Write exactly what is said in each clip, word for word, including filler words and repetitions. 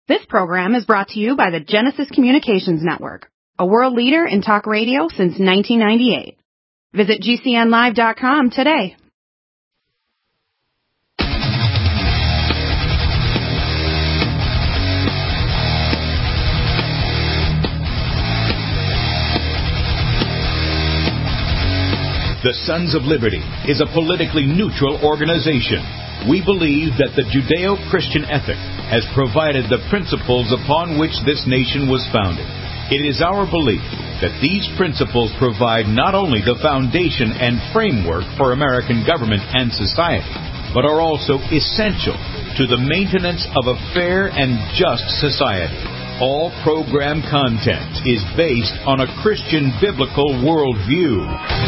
This program is brought to you by the Genesis Communications Network, a world leader in talk radio since nineteen ninety-eight. Visit G C N live dot com today. The Sons of Liberty is a politically neutral organization. We believe that the Judeo-Christian ethic has provided the principles upon which this nation was founded. It is our belief that these principles provide not only the foundation and framework for American government and society, but are also essential to the maintenance of a fair and just society. All program content is based on a Christian biblical worldview.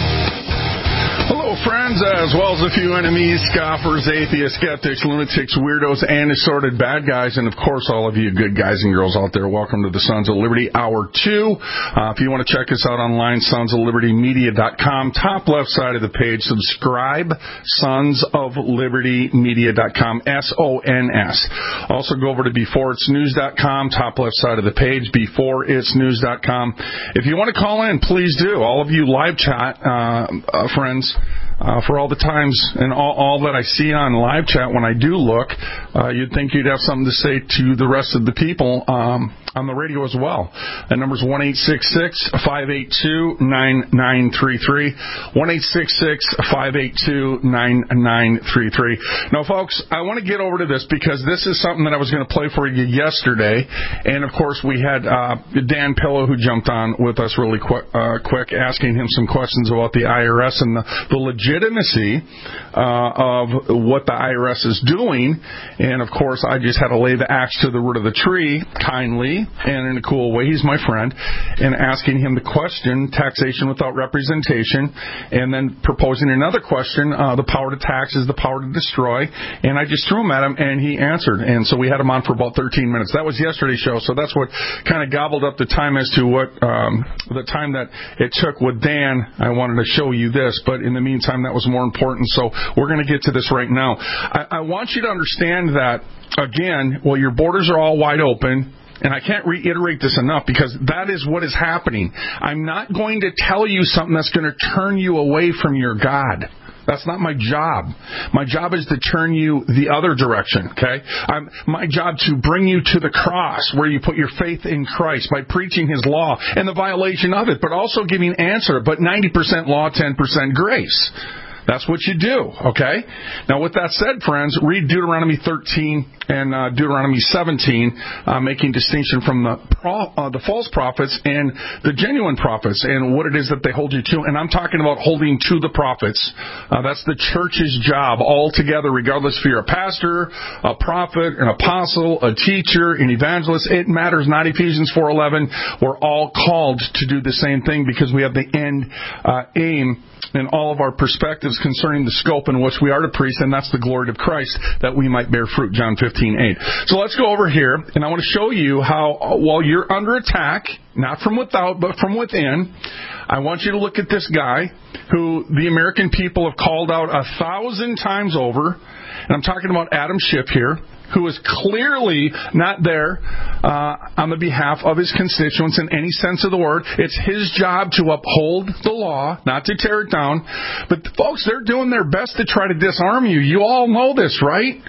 Hello, friends, as well as a few enemies, scoffers, atheists, skeptics, lunatics, weirdos, and assorted bad guys, and, of course, all of you good guys and girls out there. Welcome to the Sons of Liberty, Hour two. Uh, if you want to check us out online, sons of liberty media dot com. Top left side of the page, subscribe, sons of liberty media dot com, S O N S. Also, go over to before its news dot com, top left side of the page, before its news dot com. If you want to call in, please do. All of you live chat uh, uh, friends, Uh, for all the times and all, all that I see on live chat when I do look, uh, you'd think you'd have something to say to the rest of the people um, on the radio as well. That number's one eight six six, five eight two, nine nine three three, one eight six six, five eight two, nine nine three three. Now, folks, I want to get over to this because this is something that I was going to play for you yesterday, and, of course, we had uh, Dan Pillow who jumped on with us really quick, uh, quick asking him some questions about the I R S and the, the legitimacy uh, of what the I R S is doing. And, of course, I just had to lay the axe to the root of the tree kindly and in a cool way. He's my friend. And asking him the question, taxation without representation, and then proposing another question, uh, the power to tax is the power to destroy. And I just threw him at him, and he answered. And so we had him on for about thirteen minutes. That was yesterday's show, so that's what kind of gobbled up the time as to what um, the time that it took with Dan. I wanted to show you this, but in the meantime, that was more important. So we're going to get to this right now. I, I want you to understand that, again, well, your borders are all wide open. And I can't reiterate this enough because that is what is happening. I'm not going to tell you something that's going to turn you away from your God. That's not my job. My job is to turn you the other direction, okay? I'm, my job to bring you to the cross where you put your faith in Christ by preaching His law and the violation of it, but also giving answer, but ninety percent law, ten percent grace. That's what you do, okay? Now, with that said, friends, read Deuteronomy thirteen and uh, Deuteronomy seventeen, uh, making distinction from the pro- uh, the false prophets and the genuine prophets and what it is that they hold you to. And I'm talking about holding to the prophets. Uh, that's the church's job altogether, regardless if you're a pastor, a prophet, an apostle, a teacher, an evangelist. It matters not. Ephesians four eleven. We're all called to do the same thing because we have the end uh, aim in all of our perspectives concerning the scope in which we are to preach, and that's the glory of Christ, that we might bear fruit, John fifteen eight. So let's go over here, and I want to show you how, while you're under attack, not from without, but from within, I want you to look at this guy who the American people have called out a thousand times over, and I'm talking about Adam Schiff here, who is clearly not there uh, on the behalf of his constituents in any sense of the word. It's his job to uphold the law, not to tear it down. But, folks, they're doing their best to try to disarm you. You all know this, right?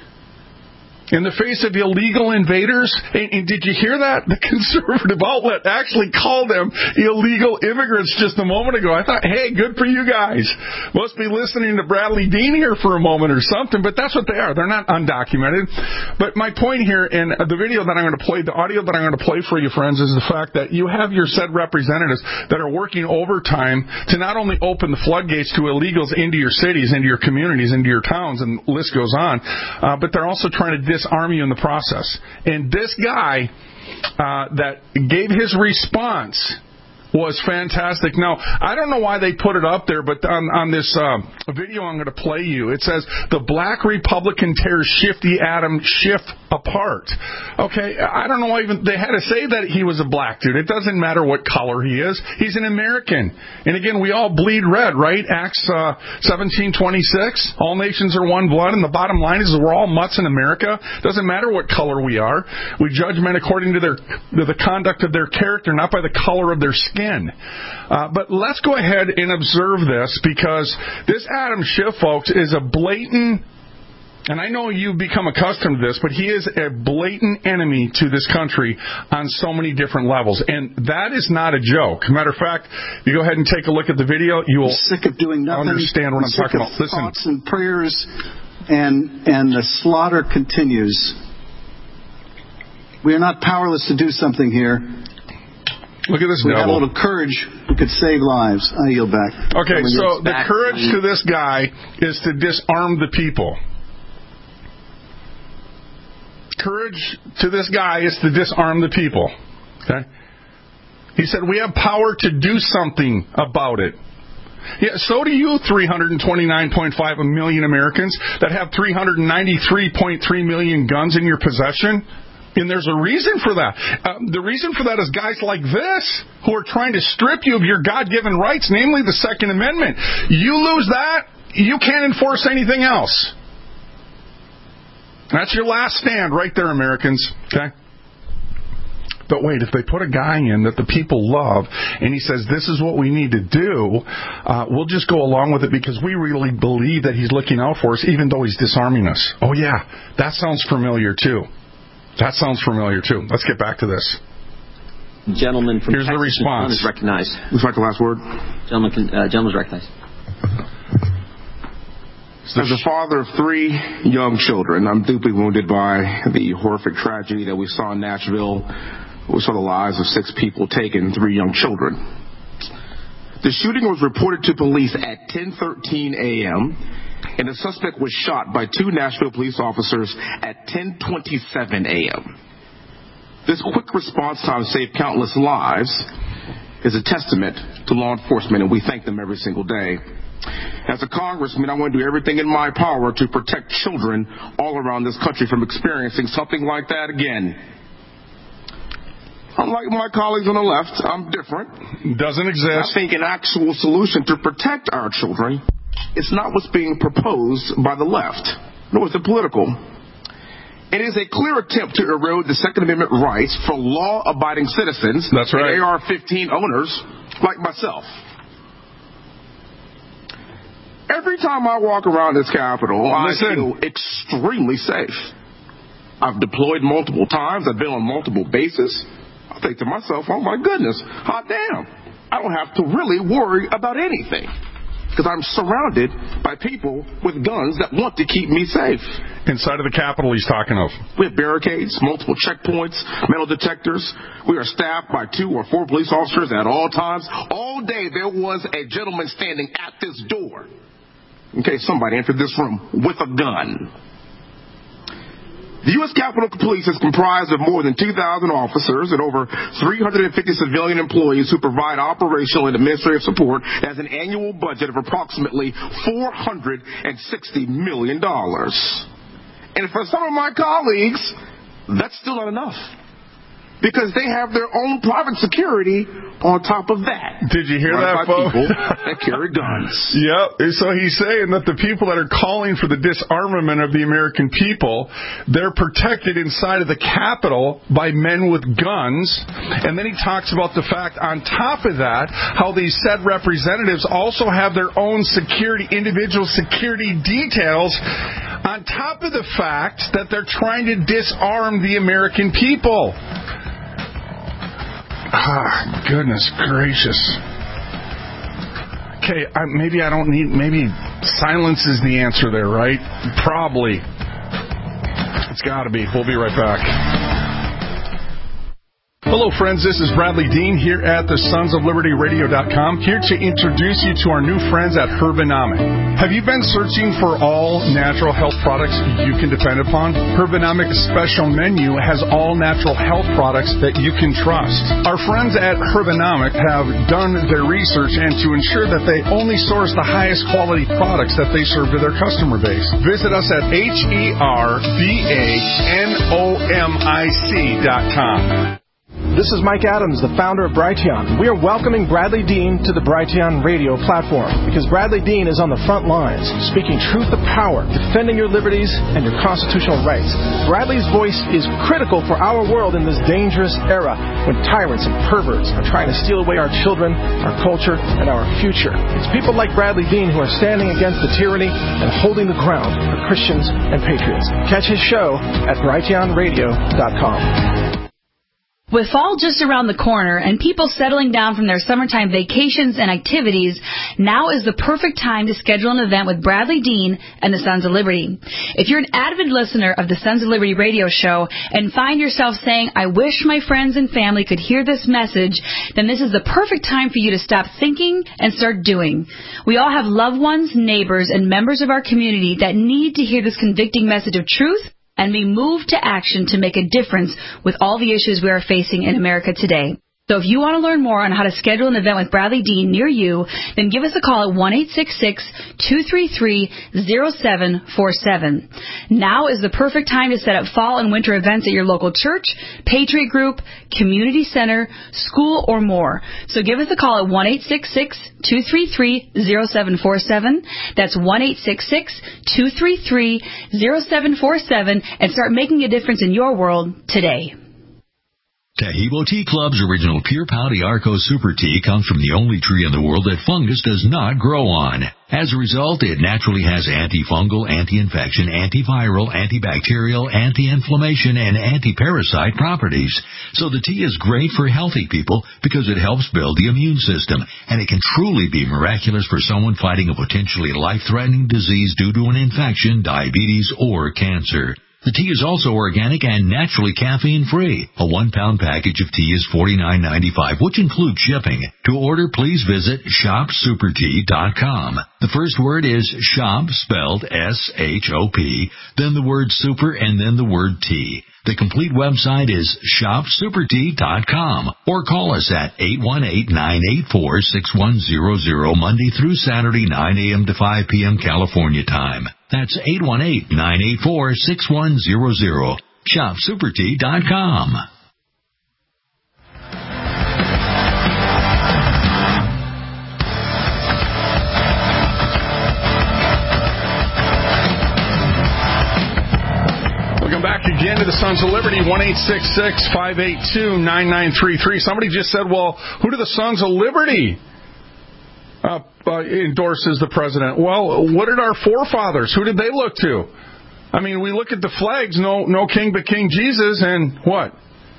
In the face of illegal invaders. And, and did you hear that? The conservative outlet actually called them illegal immigrants just a moment ago. I thought, hey, good for you guys. Must be listening to Bradley Dean here for a moment or something, but that's what they are. They're not undocumented. But my point here, in the video that I'm going to play, the audio that I'm going to play for you, friends, is the fact that you have your said representatives that are working overtime to not only open the floodgates to illegals into your cities, into your communities, into your towns, and the list goes on, uh, but they're also trying to dis- disarm you in the process. And this guy uh, that gave his response was fantastic. Now, I don't know why they put it up there, but on, on this uh, video I'm going to play you, it says, the black Republican tears Shifty Adam Schiff apart. Okay, I don't know why even they had to say that he was a black dude. It doesn't matter what color he is. He's an American. And again, we all bleed red, right? Acts uh, seventeen twenty-six, all nations are one blood, and the bottom line is we're all mutts in America. Doesn't matter what color we are. We judge men according to their to the conduct of their character, not by the color of their skin. Uh, but let's go ahead and observe this, because this Adam Schiff, folks, is a blatant, and I know you've become accustomed to this, but he is a blatant enemy to this country on so many different levels. And that is not a joke. Matter of fact, if you go ahead and take a look at the video, you will sick of doing nothing. Understand what I'm, I'm talking about. Listen. Thoughts and prayers, and, and the slaughter continues. We are not powerless to do something here. Look at this we devil. had a little courage, we could save lives. I yield back. Okay, so the courage to this guy is to disarm the people. Courage to this guy is to disarm the people. Okay? He said, we have power to do something about it. Yeah, so do you, three hundred twenty-nine point five million Americans that have three hundred ninety-three point three million guns in your possession. And there's a reason for that. Uh, the reason for that is guys like this who are trying to strip you of your God-given rights, namely the Second Amendment. You lose that, you can't enforce anything else. That's your last stand right there, Americans. Okay? But wait, if they put a guy in that the people love, and he says, this is what we need to do, uh, we'll just go along with it because we really believe that he's looking out for us, even though he's disarming us. Oh, yeah, that sounds familiar, too. That sounds familiar, too. Let's get back to this. Gentleman from Here's Texas the response. is recognized. Would you like the last word? Gentleman, can, uh, gentleman is recognized. As a father of three young children, I'm deeply wounded by the horrific tragedy that we saw in Nashville. We saw the lives of six people taken, three young children. The shooting was reported to police at ten thirteen a.m., and the suspect was shot by two Nashville police officers at ten twenty-seven a.m. This quick response time saved countless lives is a testament to law enforcement, and we thank them every single day. As a congressman, I want to do everything in my power to protect children all around this country from experiencing something like that again. Unlike my colleagues on the left, I'm different. Doesn't exist. I think an actual solution to protect our children is not what's being proposed by the left, nor is it political. It is a clear attempt to erode the Second Amendment rights for law-abiding citizens. That's right. And A R fifteen owners like myself. Every time I walk around this Capitol, Listen. I feel extremely safe. I've deployed multiple times. I've been on multiple bases. I think to myself, oh my goodness, hot damn. I don't have to really worry about anything because I'm surrounded by people with guns that want to keep me safe. Inside of the Capitol he's talking of. We have barricades, multiple checkpoints, metal detectors. We are staffed by two or four police officers at all times. All day there was a gentleman standing at this door in case somebody entered this room with a gun. The U S Capitol Police is comprised of more than two thousand officers and over three hundred fifty civilian employees who provide operational and administrative support as an annual budget of approximately four hundred sixty million dollars. And for some of my colleagues, that's still not enough, because they have their own private security on top of that. Did you hear right that, folks? People that carry guns. Yep. So he's saying that the people that are calling for the disarmament of the American people, they're protected inside of the Capitol by men with guns. And then he talks about the fact, on top of that, how these said representatives also have their own security, individual security details, on top of the fact that they're trying to disarm the American people. Ah, goodness gracious. Okay, I, maybe I don't need, maybe silence is the answer there, right? Probably. It's got to be. We'll be right back. Hello, friends. This is Bradley Dean here at the Sons of Liberty Radio dot com, here to introduce you to our new friends at Herbanomic. Have you been searching for all natural health products you can depend upon? Herbanomic's special menu has all natural health products that you can trust. Our friends at Herbanomic have done their research and to ensure that they only source the highest quality products that they serve to their customer base. Visit us at H E R B A N O M I C dot com. This is Mike Adams, the founder of Brighteon. We are welcoming Bradley Dean to the Brighteon radio platform because Bradley Dean is on the front lines, speaking truth to power, defending your liberties and your constitutional rights. Bradley's voice is critical for our world in this dangerous era when tyrants and perverts are trying to steal away our children, our culture, and our future. It's people like Bradley Dean who are standing against the tyranny and holding the ground for Christians and patriots. Catch his show at Brighteon Radio dot com. With fall just around the corner and people settling down from their summertime vacations and activities, now is the perfect time to schedule an event with Bradley Dean and the Sons of Liberty. If you're an avid listener of the Sons of Liberty radio show and find yourself saying, I wish my friends and family could hear this message, then this is the perfect time for you to stop thinking and start doing. We all have loved ones, neighbors, and members of our community that need to hear this convicting message of truth and be moved to action to make a difference with all the issues we are facing in America today. So if you want to learn more on how to schedule an event with Bradley Dean near you, then give us a call at one eight six six, two three three, zero seven four seven. Now is the perfect time to set up fall and winter events at your local church, Patriot Group, community center, school, or more. So give us a call at one eight six six, two three three, zero seven four seven. That's one eight six six, two three three, zero seven four seven and start making a difference in your world today. Tahibo Tea Club's original Pure Pau d'Arco Super Tea comes from the only tree in the world that fungus does not grow on. As a result, it naturally has antifungal, anti-infection, antiviral, antibacterial, anti-inflammation, and anti-parasite properties. So the tea is great for healthy people because it helps build the immune system, and it can truly be miraculous for someone fighting a potentially life-threatening disease due to an infection, diabetes, or cancer. The tea is also organic and naturally caffeine-free. A one-pound package of tea is forty-nine ninety-five, which includes shipping. To order, please visit shop super tea dot com. The first word is shop, spelled S H O P, then the word super, and then the word tea. The complete website is shop super tea dot com, or call us at eight one eight, nine eight four, six one zero zero Monday through Saturday, nine a.m. to five p.m. California time. That's eight one eight, nine eight four, six one zero zero. shop super tea dot com. Welcome back again to the Sons of Liberty, one eight six six, five eight two, nine nine three three. Somebody just said, well, who do the Sons of Liberty Uh, uh, endorses the president? Well, what did our forefathers, who did they look to? I mean, we look at the flags, no no king but King Jesus, and what?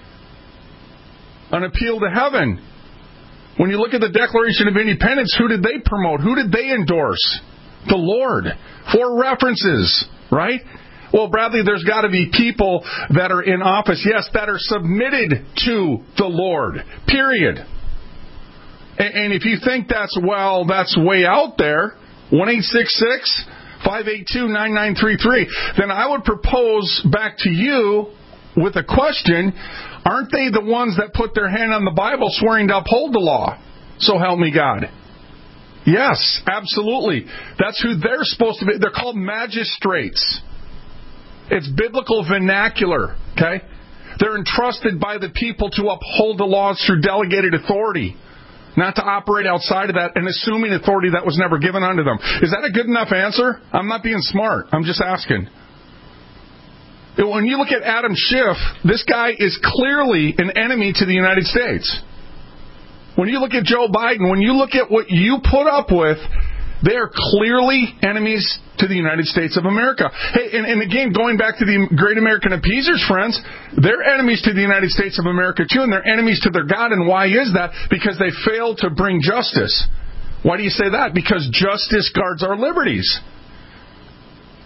An appeal to heaven. When you look at the Declaration of Independence, who did they promote? Who did they endorse? The Lord. Four references, right? Well, Bradley, there's got to be people that are in office, yes, that are submitted to the Lord, period. And if you think that's, well, that's way out there, one eight six six, five eight two, nine nine three three, then I would propose back to you with a question, aren't they the ones that put their hand on the Bible swearing to uphold the law? So help me God. Yes, absolutely. That's who they're supposed to be. They're called magistrates. It's biblical vernacular, okay? They're entrusted by the people to uphold the laws through delegated authority. Not to operate outside of that and assuming authority that was never given unto them. Is that a good enough answer? I'm not being smart. I'm just asking. When you look at Adam Schiff, this guy is clearly an enemy to the United States. When you look at Joe Biden, when you look at what you put up with, they are clearly enemies to the United States of America. Hey, and, and again, going back to the Great American Appeasers, friends, they're enemies to the United States of America too, and they're enemies to their God. And why is that? Because they failed to bring justice. Why do you say that? Because justice guards our liberties.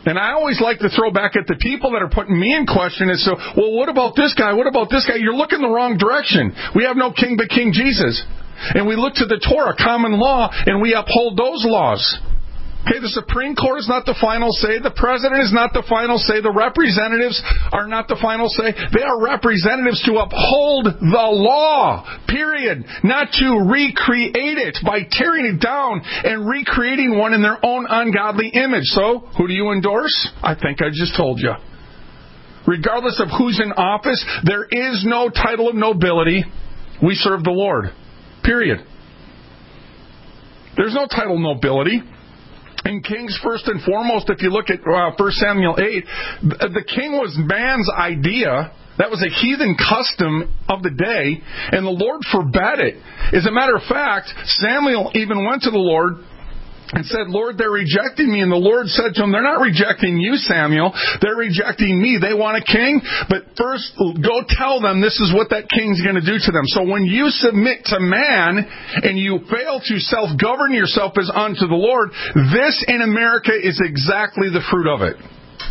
And I always like to throw back at the people that are putting me in question and so, well, what about this guy? What about this guy? You're looking the wrong direction. We have no king but King Jesus. And we look to the Torah, common law, and we uphold those laws. Okay, the Supreme Court is not the final say. The President is not the final say. The representatives are not the final say. They are representatives to uphold the law, period. Not to recreate it by tearing it down and recreating one in their own ungodly image. So, who do you endorse? I think I just told you. Regardless of who's in office, there is no title of nobility. We serve the Lord, period. There's no title of nobility. And kings, first and foremost, if you look at uh, First Samuel eight, the king was man's idea. That was a heathen custom of the day, and the Lord forbade it. As a matter of fact, Samuel even went to the Lord and said, Lord, they're rejecting me. And the Lord said to him, they're not rejecting you, Samuel. They're rejecting me. They want a king, but first go tell them this is what that king's going to do to them. So when you submit to man and you fail to self-govern yourself as unto the Lord, this in America is exactly the fruit of it.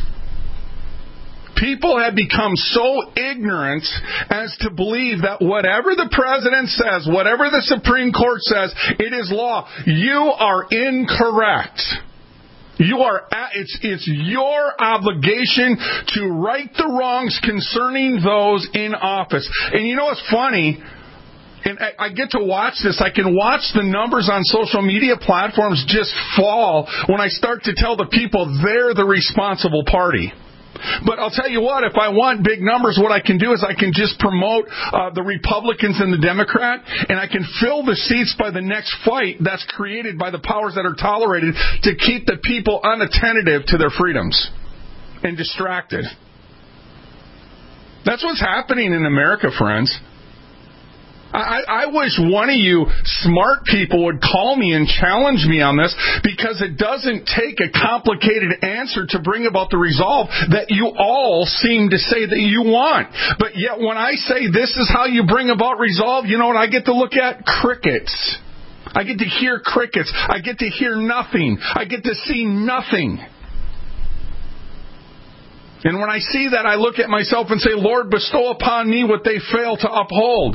People have become so ignorant as to believe that whatever the president says, whatever the Supreme Court says, it is law. You are incorrect. You are. It's it's your obligation to right the wrongs concerning those in office. And you know what's funny? And I, I get to watch this. I can watch the numbers on social media platforms just fall when I start to tell the people they're the responsible party. But I'll tell you what, if I want big numbers, what I can do is I can just promote uh, the Republicans and the Democrat, and I can fill the seats by the next fight that's created by the powers that are tolerated to keep the people unattentive to their freedoms and distracted. That's what's happening in America, friends. I, I wish one of you smart people would call me and challenge me on this, because it doesn't take a complicated answer to bring about the resolve that you all seem to say that you want. But yet when I say this is how you bring about resolve, you know what I get to look at? Crickets. I get to hear crickets. I get to hear nothing. I get to see nothing. And when I see that, I look at myself and say, Lord, bestow upon me what they fail to uphold.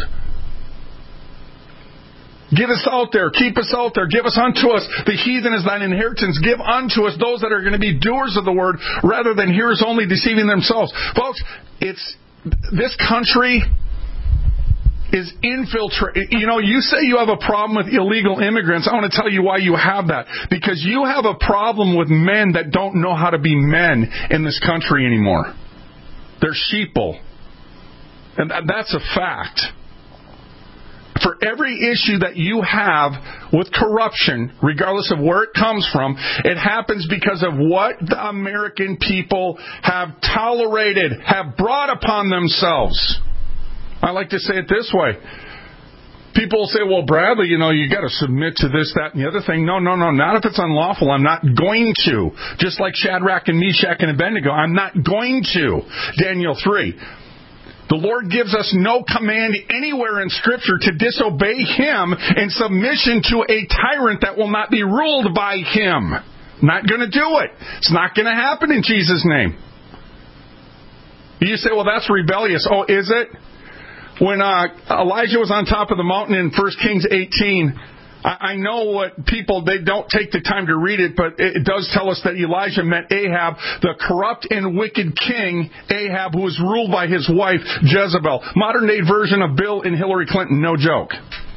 Give us out there. Keep us out there. Give us unto us. The heathen is thine inheritance. Give unto us those that are going to be doers of the word rather than hearers only, deceiving themselves. Folks, it's this country is infiltrated. You know, you say you have a problem with illegal immigrants. I want to tell you why you have that. Because you have a problem with men that don't know how to be men in this country anymore. They're sheeple. And that's a fact. For every issue that you have with corruption, regardless of where it comes from, it happens because of what the American people have tolerated, have brought upon themselves. I like to say it this way. People will say, well, Bradley, you know, you got to submit to this, that, and the other thing. No, no, no, not if it's unlawful. I'm not going to. Just like Shadrach and Meshach and Abednego, I'm not going to. Daniel three. The Lord gives us no command anywhere in Scripture to disobey Him in submission to a tyrant that will not be ruled by Him. Not going to do it. It's not going to happen in Jesus' name. You say, well, that's rebellious. Oh, is it? When uh, Elijah was on top of the mountain in First Kings eighteen, I know what people, they don't take the time to read it, but it does tell us that Elijah met Ahab, the corrupt and wicked king, Ahab, who was ruled by his wife, Jezebel. Modern day version of Bill and Hillary Clinton, no joke.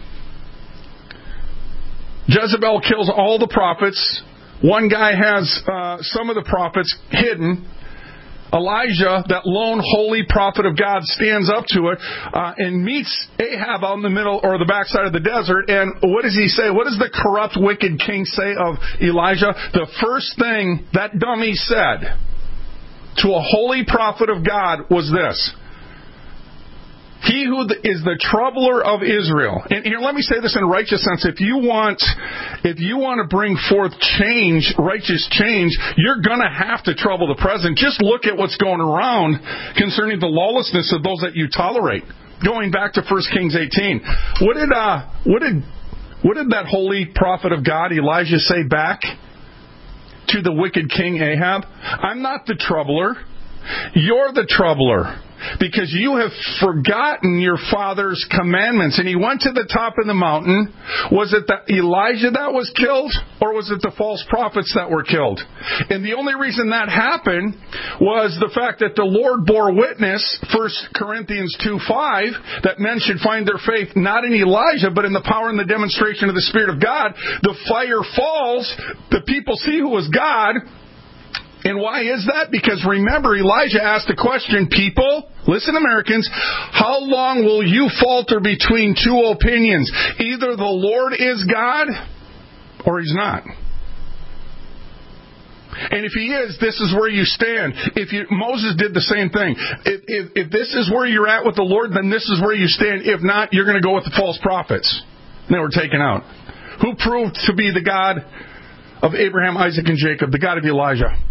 Jezebel kills all the prophets. One guy has uh, some of the prophets hidden. Elijah, that lone holy prophet of God, stands up to it uh, and meets Ahab out in the middle or the backside of the desert. And what does he say? What does the corrupt, wicked king say of Elijah? The first thing that dummy said to a holy prophet of God was this: He who is the troubler of Israel. And here, let me say this in a righteous sense. If you want, if you want to bring forth change, righteous change, you're going to have to trouble the president. Just look at what's going around concerning the lawlessness of those that you tolerate. Going back to First Kings eighteen, what did uh, what did what did that holy prophet of God Elijah say back to the wicked king Ahab, I'm not the troubler. You're the troubler. Because you have forgotten your father's commandments. And he went to the top of the mountain. Was it the Elijah that was killed? Or was it the false prophets that were killed? And the only reason that happened was the fact that the Lord bore witness, First Corinthians two five, that men should find their faith not in Elijah, but in the power and the demonstration of the Spirit of God. The fire falls. The people see who was God. And why is that? Because remember, Elijah asked a question, people, listen, Americans, how long will you falter between two opinions? Either the Lord is God or He's not. And if He is, this is where you stand. If you, Moses did the same thing. If, if, if this is where you're at with the Lord, then this is where you stand. If not, you're going to go with the false prophets. And they were taken out. Who proved to be the God of Abraham, Isaac, and Jacob? The God of Elijah.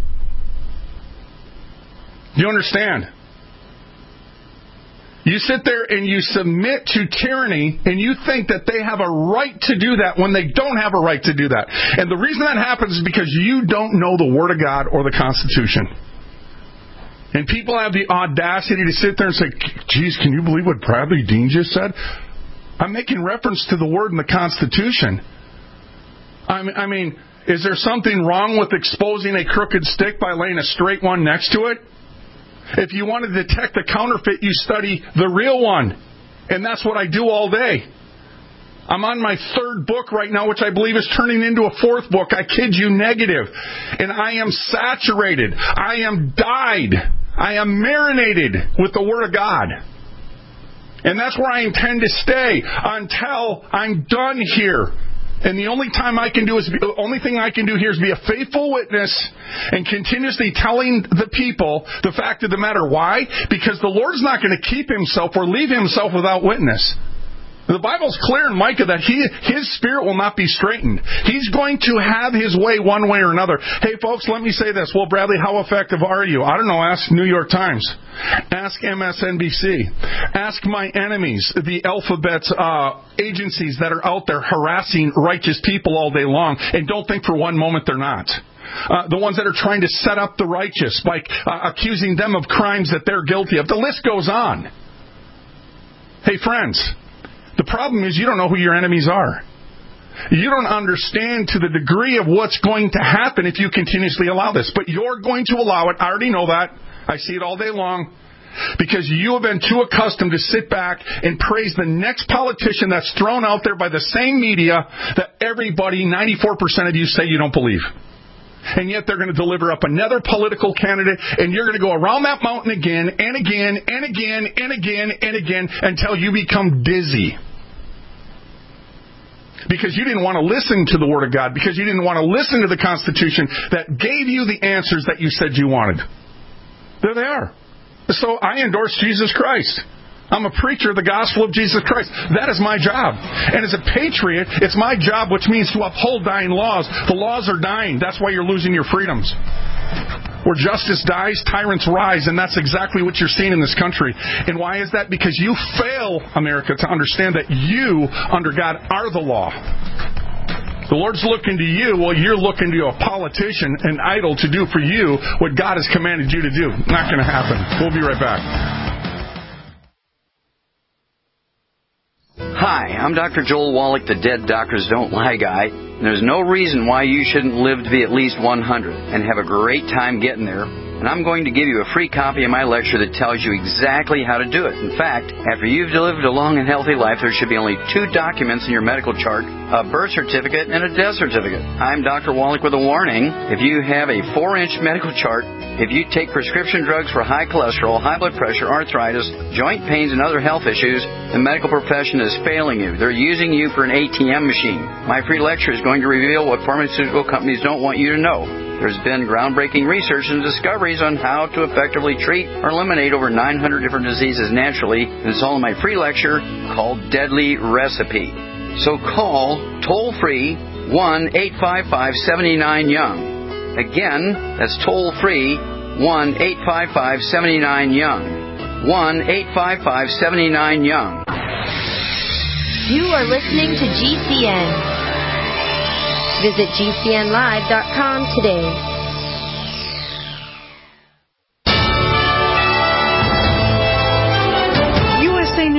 Do you understand? You sit there and you submit to tyranny and you think that they have a right to do that when they don't have a right to do that. And the reason that happens is because you don't know the Word of God or the Constitution. And people have the audacity to sit there and say, geez, can you believe what Bradley Dean just said? I'm making reference to the Word and the Constitution. I mean, is there something wrong with exposing a crooked stick by laying a straight one next to it? If you want to detect the counterfeit, you study the real one. And that's what I do all day. I'm on my third book right now, which I believe is turning into a fourth book. I kid you, negative. And I am saturated. I am dyed. I am marinated with the Word of God. And that's where I intend to stay until I'm done here. And the only time I can do is the only thing I can do here is be a faithful witness and continuously telling the people the fact of the matter. Why? Because the Lord's not going to keep Himself or leave Himself without witness. The Bible's clear in Micah that he, His Spirit will not be straitened. He's going to have His way one way or another. Hey, folks, let me say this. Well, Bradley, how effective are you? I don't know. Ask New York Times. Ask M S N B C. Ask my enemies, the alphabet uh, agencies that are out there harassing righteous people all day long. And don't think for one moment they're not. Uh, the ones that are trying to set up the righteous by uh, accusing them of crimes that they're guilty of. The list goes on. Hey, friends. The problem is you don't know who your enemies are. You don't understand to the degree of what's going to happen if you continuously allow this. But you're going to allow it. I already know that. I see it all day long. Because you have been too accustomed to sit back and praise the next politician that's thrown out there by the same media that everybody, ninety-four percent of you, say you don't believe. And yet they're going to deliver up another political candidate, and you're going to go around that mountain again and again and again and again and again until you become dizzy. Because you didn't want to listen to the Word of God, because you didn't want to listen to the Constitution that gave you the answers that you said you wanted. There they are. So I endorse Jesus Christ. I'm a preacher of the gospel of Jesus Christ. That is my job. And as a patriot, it's my job, which means to uphold dying laws. The laws are dying. That's why you're losing your freedoms. Where justice dies, tyrants rise, and that's exactly what you're seeing in this country. And why is that? Because you fail, America, to understand that you, under God, are the law. The Lord's looking to you while you're looking to a politician, an idol, to do for you what God has commanded you to do. Not going to happen. We'll be right back. Hi, I'm Doctor Joel Wallach, the Dead Doctors Don't Lie guy. There's no reason why you shouldn't live to be at least one hundred and have a great time getting there. And I'm going to give you a free copy of my lecture that tells you exactly how to do it. In fact, after you've lived a long and healthy life, there should be only two documents in your medical chart, a birth certificate and a death certificate. I'm Doctor Wallach with a warning. If you have a four-inch medical chart, if you take prescription drugs for high cholesterol, high blood pressure, arthritis, joint pains, and other health issues, the medical profession is failing you. They're using you for an A T M machine. My free lecture is going to reveal what pharmaceutical companies don't want you to know. There's been groundbreaking research and discoveries on how to effectively treat or eliminate over nine hundred different diseases naturally, and it's all in my free lecture called Deadly Recipe. So call toll-free one eight five five, seven nine, young. Again, that's toll-free one eight five five, seven nine, young. one eight five five, seven nine, young. You are listening to G C N. Visit G C N live dot com today.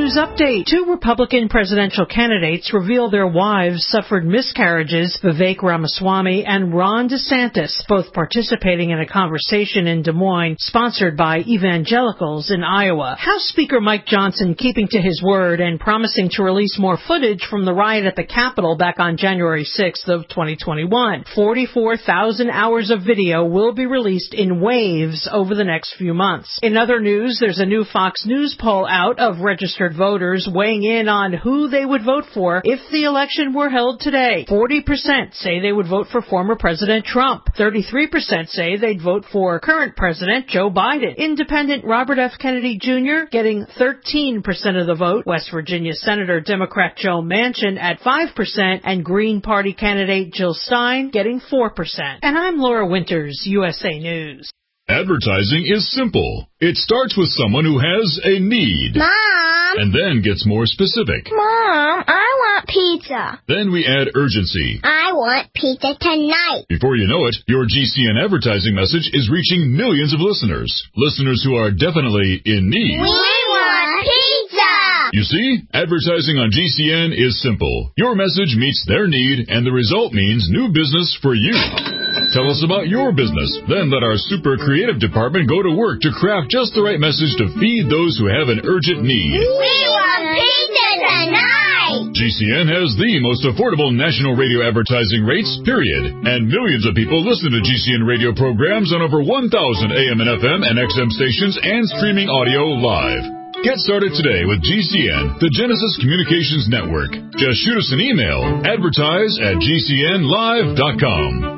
news update. Two Republican presidential candidates reveal their wives suffered miscarriages, Vivek Ramaswamy and Ron DeSantis, both participating in a conversation in Des Moines sponsored by evangelicals in Iowa. House Speaker Mike Johnson keeping to his word and promising to release more footage from the riot at the Capitol back on January sixth of twenty twenty-one. forty-four thousand hours of video will be released in waves over the next few months. In other news, there's a new Fox News poll out of registered voters weighing in on who they would vote for if the election were held today. forty percent say they would vote for former President Trump. thirty-three percent say they'd vote for current President Joe Biden. Independent Robert F. Kennedy Junior getting thirteen percent of the vote. West Virginia Senator Democrat Joe Manchin at five percent, and Green Party candidate Jill Stein getting four percent. And I'm Laura Winters, U S A News. Advertising is simple. It starts with someone who has a need. Mom! And then gets more specific. Mom, I want pizza. Then we add urgency. I want pizza tonight. Before you know it, your G C N advertising message is reaching millions of listeners. Listeners who are definitely in need. We want pizza! You see, advertising on G C N is simple. Your message meets their need, and the result means new business for you. Tell us about your business. Then let our super creative department go to work to craft just the right message to feed those who have an urgent need. We want pizza tonight! G C N has the most affordable national radio advertising rates, period. And millions of people listen to G C N radio programs on over one thousand A M and F M and X M stations and streaming audio live. Get started today with G C N, the Genesis Communications Network. Just shoot us an email, advertise at G C N live dot com.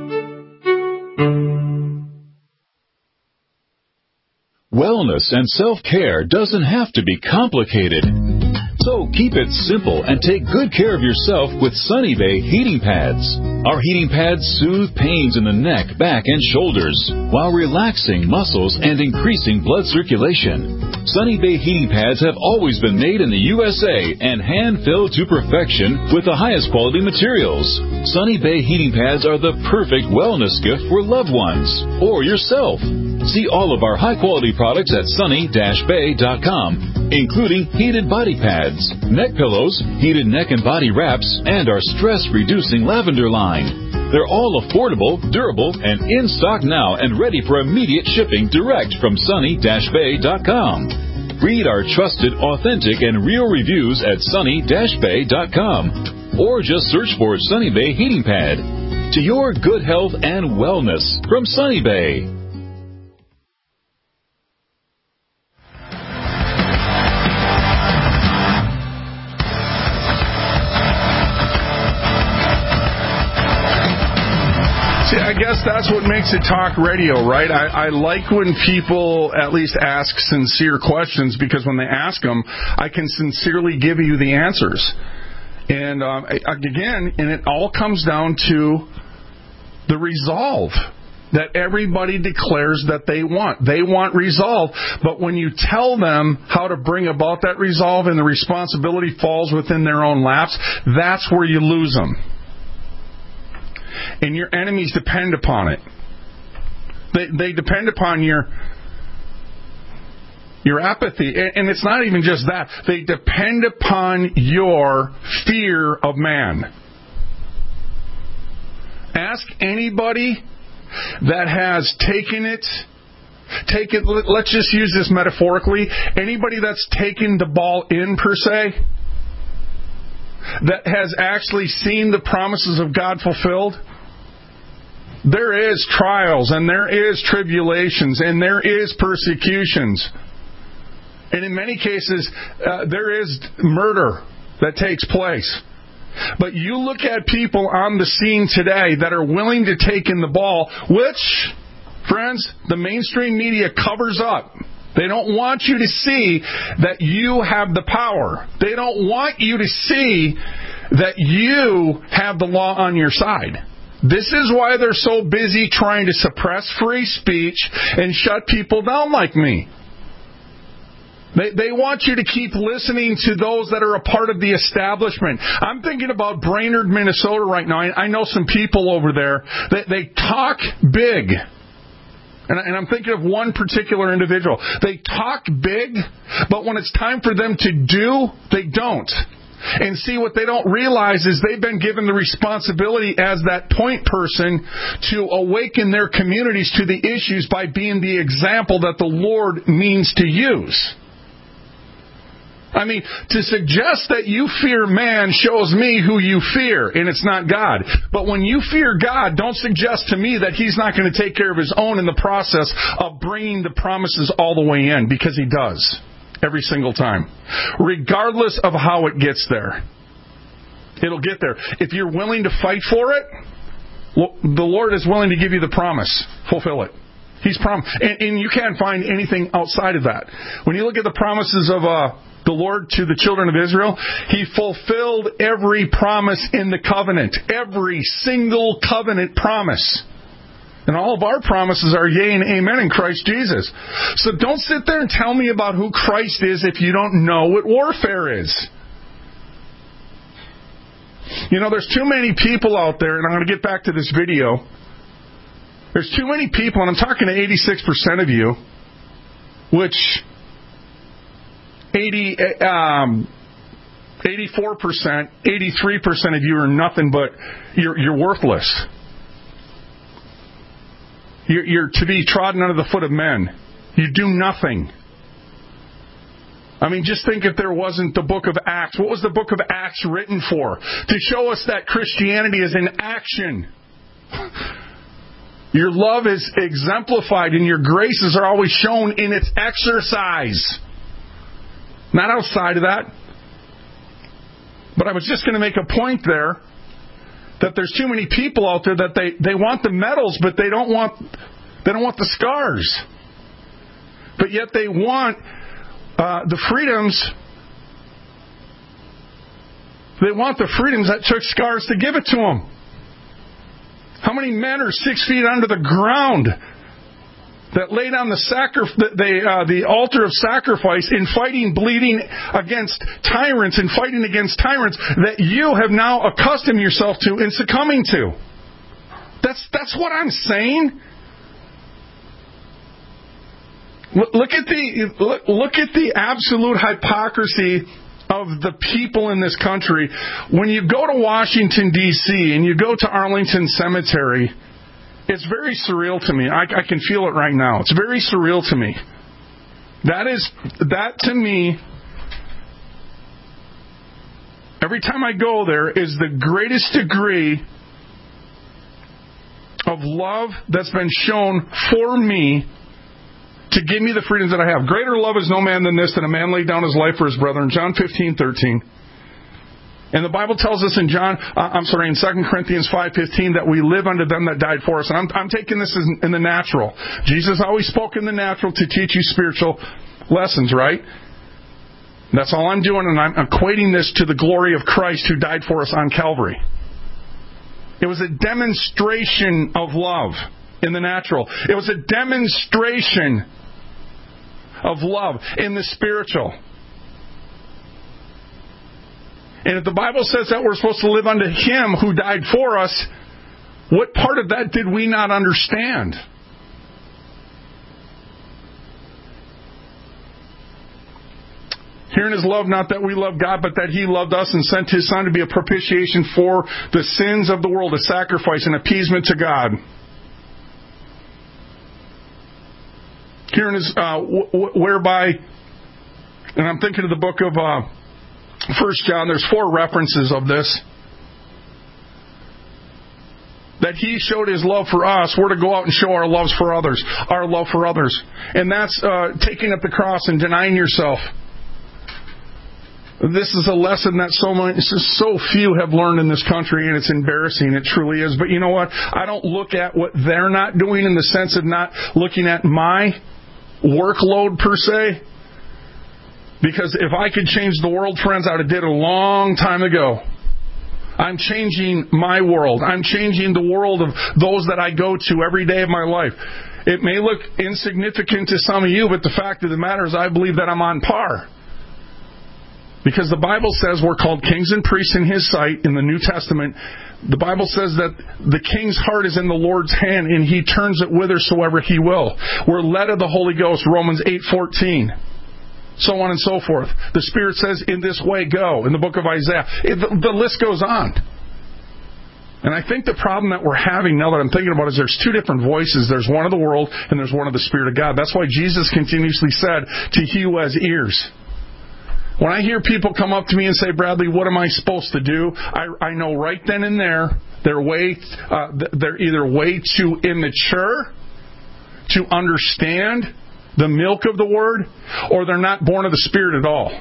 Wellness and self-care doesn't have to be complicated. So keep it simple and take good care of yourself with Sunny Bay heating pads. Our heating pads soothe pains in the neck, back, and shoulders while relaxing muscles and increasing blood circulation. Sunny Bay heating pads have always been made in the U S A and hand-filled to perfection with the highest quality materials. Sunny Bay heating pads are the perfect wellness gift for loved ones or yourself. See all of our high-quality products at sunny dash bay dot com, including heated body pads, neck pillows, heated neck and body wraps, and our stress-reducing lavender line. They're all affordable, durable, and in stock now and ready for immediate shipping direct from sunny dash bay dot com. Read our trusted, authentic, and real reviews at sunny dash bay dot com, or just search for Sunny Bay Heating Pad. To your good health and wellness from Sunny Bay. I guess that's what makes it talk radio, right? I, I like when people at least ask sincere questions, because when they ask them, I can sincerely give you the answers. And um, again, and it all comes down to the resolve that everybody declares that they want. They want resolve, but when you tell them how to bring about that resolve and the responsibility falls within their own laps, that's where you lose them. And your enemies depend upon it. They they depend upon your your apathy. And it's not even just that. They depend upon your fear of man. Ask anybody that has taken it, take it, let's just use this metaphorically, anybody that's taken the ball in per se, that has actually seen the promises of God fulfilled. There is trials, and there is tribulations, and there is persecutions. And in many cases, uh, there is murder that takes place. But you look at people on the scene today that are willing to take in the ball, which, friends, the mainstream media covers up. They don't want you to see that you have the power. They don't want you to see that you have the law on your side. This is why they're so busy trying to suppress free speech and shut people down like me. They, they want you to keep listening to those that are a part of the establishment. I'm thinking about Brainerd, Minnesota right now. I, I know some people over there that they talk big. And, and I'm thinking of one particular individual. They talk big, but when it's time for them to do, they don't. And see, what they don't realize is they've been given the responsibility as that point person to awaken their communities to the issues by being the example that the Lord means to use. I mean, to suggest that you fear man shows me who you fear, and it's not God. But when you fear God, don't suggest to me that He's not going to take care of His own in the process of bringing the promises all the way in, because He does. Every single time. Regardless of how it gets there. It'll get there. If you're willing to fight for it, well, the Lord is willing to give you the promise. Fulfill it. He's promised. And, and you can't find anything outside of that. When you look at the promises of uh, the Lord to the children of Israel, He fulfilled every promise in the covenant. Every single covenant promise. And all of our promises are yea and amen in Christ Jesus. So don't sit there and tell me about who Christ is if you don't know what warfare is. You know, there's too many people out there, and I'm going to get back to this video. There's too many people, and I'm talking to eighty-six percent of you, which eighty, um, eighty-four percent, eighty-three percent of you are nothing but, you're, you're worthless. You're, you're to be trodden under the foot of men. You do nothing. I mean, just think if there wasn't the book of Acts. What was the book of Acts written for? To show us that Christianity is in action. Your love is exemplified and your graces are always shown in its exercise. Not outside of that. But I was just going to make a point there that there's too many people out there that they, they want the medals, but they don't want they don't want the scars. But yet they want uh, the freedoms. They want the freedoms that took scars to give it to them. How many men are six feet under the ground that laid on the sacri- the, uh, the altar of sacrifice in fighting, bleeding against tyrants and fighting against tyrants that you have now accustomed yourself to and succumbing to? That's that's what I'm saying. Look at the look, look at the absolute hypocrisy of the people in this country. When you go to Washington, D C, and you go to Arlington Cemetery, it's very surreal to me. I, I can feel it right now. It's very surreal to me. That is, that to me, every time I go there, is the greatest degree of love that's been shown for me to give me the freedoms that I have. Greater love is no man than this, that a man laid down his life for his brethren. John fifteen thirteen. And the Bible tells us in John, uh, I'm sorry, in Second Corinthians five fifteen that we live unto them that died for us. And I'm, I'm taking this in, in the natural. Jesus always spoke in the natural to teach you spiritual lessons, right? That's all I'm doing, and I'm equating this to the glory of Christ who died for us on Calvary. It was a demonstration of love in the natural. It was a demonstration of love in the spiritual. And if the Bible says that we're supposed to live unto Him who died for us, what part of that did we not understand? Herein is love, not that we love God, but that He loved us and sent His Son to be a propitiation for the sins of the world, a sacrifice, an appeasement to God. Herein is uh, w- w- whereby, and I'm thinking of the book of Uh, First John, there's four references of this. That He showed His love for us. We're to go out and show our loves for others. Our love for others. And that's uh, taking up the cross and denying yourself. This is a lesson that so many, so few have learned in this country, and it's embarrassing. It truly is. But you know what? I don't look at what they're not doing in the sense of not looking at my workload per se. Because if I could change the world, friends, I would have did it a long time ago. I'm changing my world. I'm changing the world of those that I go to every day of my life. It may look insignificant to some of you, but the fact of the matter is I believe that I'm on par. Because the Bible says we're called kings and priests in His sight in the New Testament. The Bible says that the king's heart is in the Lord's hand, and He turns it whithersoever He will. We're led of the Holy Ghost, Romans eight fourteen. So on and so forth. The Spirit says, in this way go, in the book of Isaiah. It, the, the list goes on. And I think the problem that we're having now that I'm thinking about it is there's two different voices. There's one of the world, and there's one of the Spirit of God. That's why Jesus continuously said to he who has ears. When I hear people come up to me and say, Bradley, what am I supposed to do? I, I know right then and there they're way uh, they're either way too immature to understand the milk of the Word, or they're not born of the Spirit at all.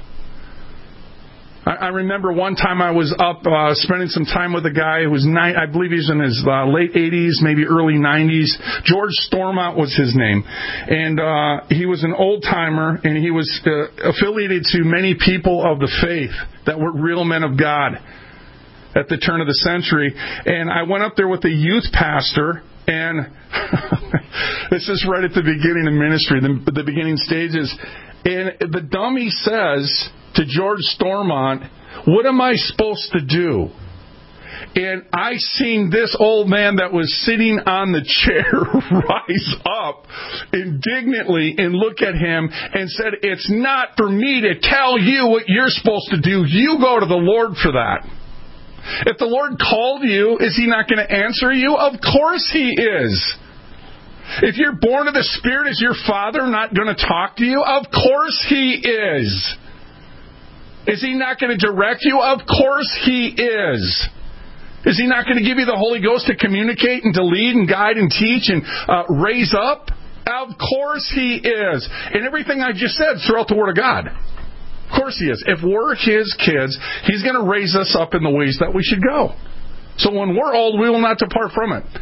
I, I remember one time I was up uh, spending some time with a guy who was, nine, I believe he was in his uh, late eighties, maybe early nineties. George Stormont was his name. And uh, he was an old-timer, and he was uh, affiliated to many people of the faith that were real men of God at the turn of the century. And I went up there with a youth pastor, and this is right at the beginning of ministry, the, the beginning stages. And the dummy says to George Stormont, what am I supposed to do? And I seen this old man that was sitting on the chair rise up indignantly and look at him and said, it's not for me to tell you what you're supposed to do. You go to the Lord for that. If the Lord called you, is He not going to answer you? Of course He is. If you're born of the Spirit, is your Father not going to talk to you? Of course He is. Is He not going to direct you? Of course He is. Is He not going to give you the Holy Ghost to communicate and to lead and guide and teach and uh, raise up? Of course He is. And everything I just said throughout the Word of God. Of course He is. If we're His kids, He's going to raise us up in the ways that we should go. So when we're old, we will not depart from it.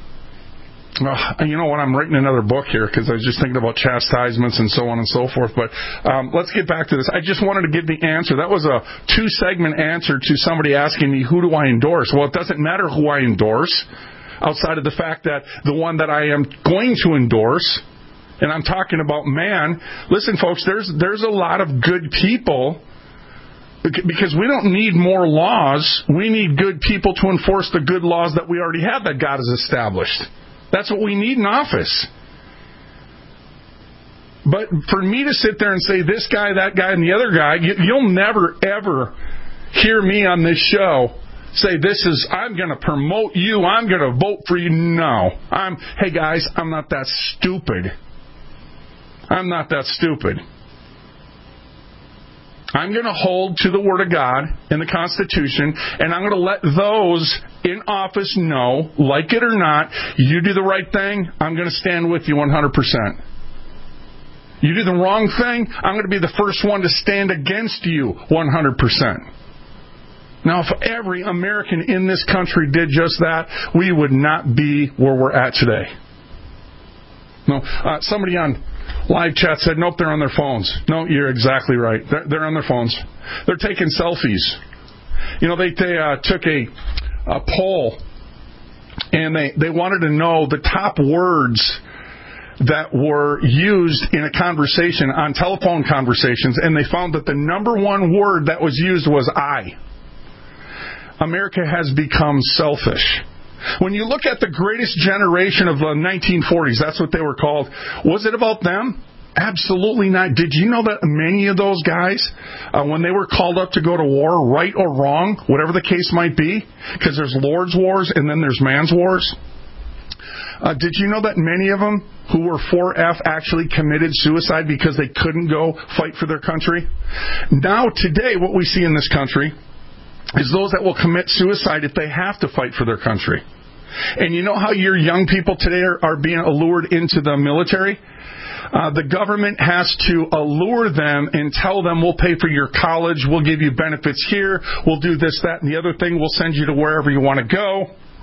Uh, you know what? I'm writing another book here because I was just thinking about chastisements and so on and so forth. But um, let's get back to this. I just wanted to give the answer. That was a two-segment answer to somebody asking me, who do I endorse? Well, it doesn't matter who I endorse outside of the fact that the one that I am going to endorse, and I'm talking about man. Listen, folks, there's there's a lot of good people because we don't need more laws. We need good people to enforce the good laws that we already have that God has established. That's what we need in office. But for me to sit there and say this guy, that guy, and the other guy, you'll never, ever hear me on this show say this is, I'm going to promote you, I'm going to vote for you. No. I'm, hey guys, I'm not that stupid. I'm not that stupid. I'm going to hold to the Word of God and the Constitution, and I'm going to let those in office know, like it or not, you do the right thing, I'm going to stand with you one hundred percent. You do the wrong thing, I'm going to be the first one to stand against you one hundred percent. Now, if every American in this country did just that, we would not be where we're at today. No, uh, somebody on live chat said, nope, they're on their phones. No, you're exactly right. They're, they're on their phones. They're taking selfies. You know, they, they uh, took a, a poll, and they, they wanted to know the top words that were used in a conversation, on telephone conversations, and they found that the number one word that was used was I. America has become selfish. When you look at the greatest generation of the nineteen forties, that's what they were called, was it about them? Absolutely not. Did you know that many of those guys, uh, when they were called up to go to war, right or wrong, whatever the case might be, because there's Lord's wars and then there's man's wars, uh, did you know that many of them who were four F actually committed suicide because they couldn't go fight for their country? Now, today, what we see in this country is those that will commit suicide if they have to fight for their country. And you know how your young people today are, are being allured into the military? Uh, the government has to allure them and tell them, we'll pay for your college, we'll give you benefits here, we'll do this, that, and the other thing, we'll send you to wherever you want to go.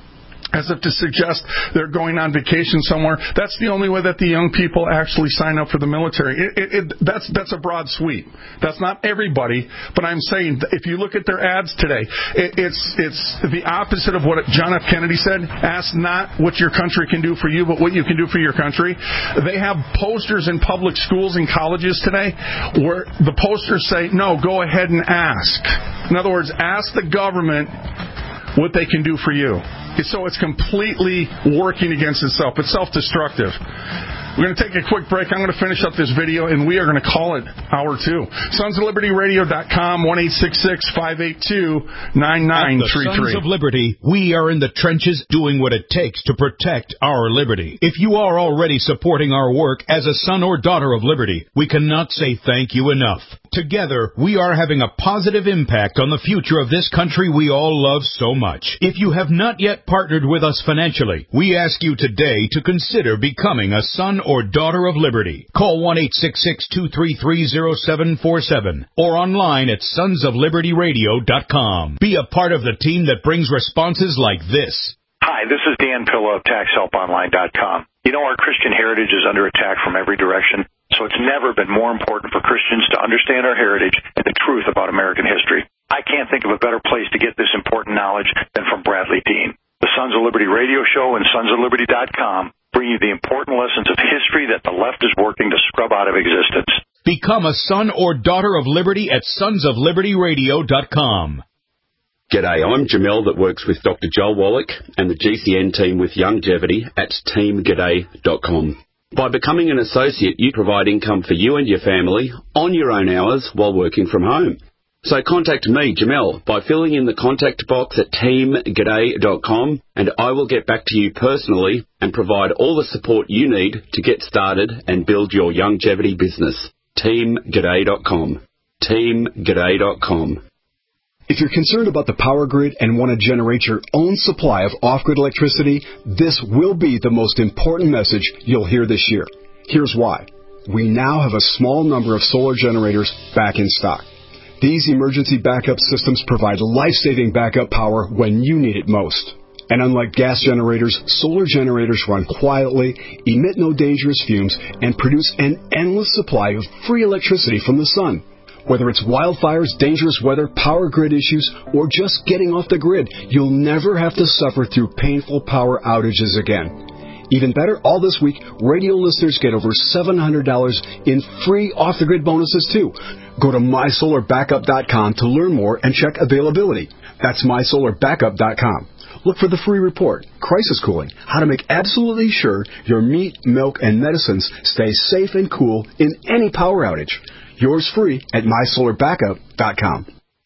as if to suggest they're going on vacation somewhere. That's the only way that the young people actually sign up for the military. It, it, it, that's that's a broad sweep. That's not everybody, but I'm saying if you look at their ads today, it, it's it's the opposite of what John F. Kennedy said. Ask not what your country can do for you, but what you can do for your country. They have posters in public schools and colleges today where the posters say, no, go ahead and ask. In other words, ask the government what they can do for you. So it's completely working against itself. It's self-destructive. We're going to take a quick break. I'm going to finish up this video, and we are going to call it Hour two. Sons of Liberty Radio dot com, one eight six six, five eight two, nine nine three three. At the Sons of Liberty, we are in the trenches doing what it takes to protect our liberty. If you are already supporting our work as a son or daughter of liberty, we cannot say thank you enough. Together, we are having a positive impact on the future of this country we all love so much. If you have not yet partnered with us financially, we ask you today to consider becoming a son or daughter of liberty. Call one eight six six, two three three, zero seven four seven or online at sons of liberty radio dot com. Be a part of the team that brings responses like this. Hi, this is Dan Pillow of tax help online dot com. You know, our Christian heritage is under attack from every direction, so it's never been more important for Christians to understand our heritage and the truth about American history. I can't think of a better place to get this important knowledge than from Bradley Dean. The Sons of Liberty radio show and sons of liberty dot com bring you the important lessons of history that the left is working to scrub out of existence. Become a son or daughter of liberty at sons of liberty radio dot com. G'day, I'm Jamel that works with Doctor Joel Wallach and the G C N team with Longevity at team g'day dot com. By becoming an associate, you provide income for you and your family on your own hours while working from home. So contact me, Jamel, by filling in the contact box at team g'day dot com, and I will get back to you personally and provide all the support you need to get started and build your longevity business. team g'day dot com. team g'day dot com. If you're concerned about the power grid and want to generate your own supply of off-grid electricity, this will be the most important message you'll hear this year. Here's why. We now have a small number of solar generators back in stock. These emergency backup systems provide life-saving backup power when you need it most. And unlike gas generators, solar generators run quietly, emit no dangerous fumes, and produce an endless supply of free electricity from the sun. Whether it's wildfires, dangerous weather, power grid issues, or just getting off the grid, you'll never have to suffer through painful power outages again. Even better, all this week, radio listeners get over seven hundred dollars in free off-the-grid bonuses, too. Go to my solar backup dot com to learn more and check availability. That's my solar backup dot com. Look for the free report, Crisis Cooling, how to make absolutely sure your meat, milk, and medicines stay safe and cool in any power outage. Yours free at my solar backup dot com.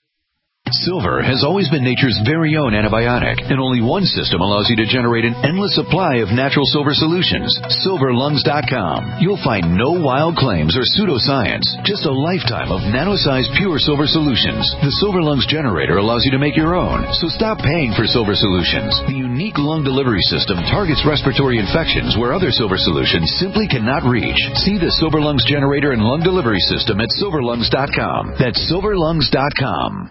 Silver has always been nature's very own antibiotic, and only one system allows you to generate an endless supply of natural silver solutions. silver lungs dot com. You'll find no wild claims or pseudoscience, just a lifetime of nano-sized pure silver solutions. The Silver Lungs generator allows you to make your own, so stop paying for silver solutions. The unique lung delivery system targets respiratory infections where other silver solutions simply cannot reach. See the Silver Lungs generator and lung delivery system at silver lungs dot com. That's silver lungs dot com.